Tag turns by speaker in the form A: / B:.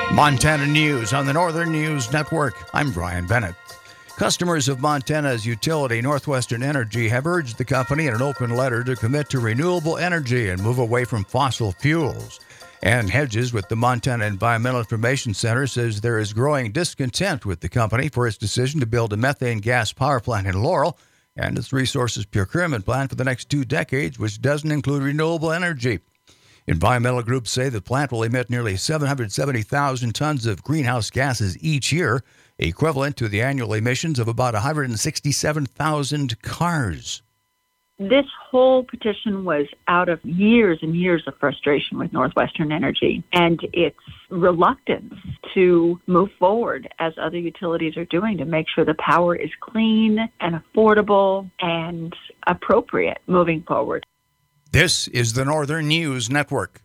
A: Montana News on the Northern News Network. I'm Brian Bennett. Customers of Montana's utility, Northwestern Energy, have urged the company in an open letter to commit to renewable energy and move away from fossil fuels. Ann Hedges with the Montana Environmental Information Center says there is growing discontent with the company for its decision to build a methane gas power plant in Laurel and its resources procurement plan for the next 2 decades, which doesn't include renewable energy. Environmental groups say the plant will emit nearly 770,000 tons of greenhouse gases each year, equivalent to the annual emissions of about 167,000 cars.
B: This whole petition was out of years and years of frustration with Northwestern Energy and its reluctance to move forward as other utilities are doing to make sure the power is clean and affordable and appropriate moving forward.
A: This is the Northern News Network.